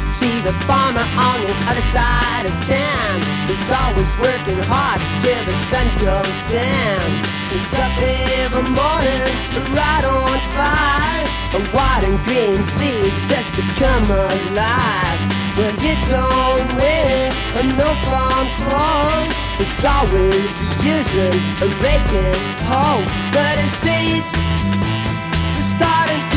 See the farmer on the other side of town. He's always working hard till the sun goes down. He's up every morning, right on fire. A white and green seeds just to come alive. Well, you don't wear no farm clothes. It's always using a raking hoe. But it seeds, starting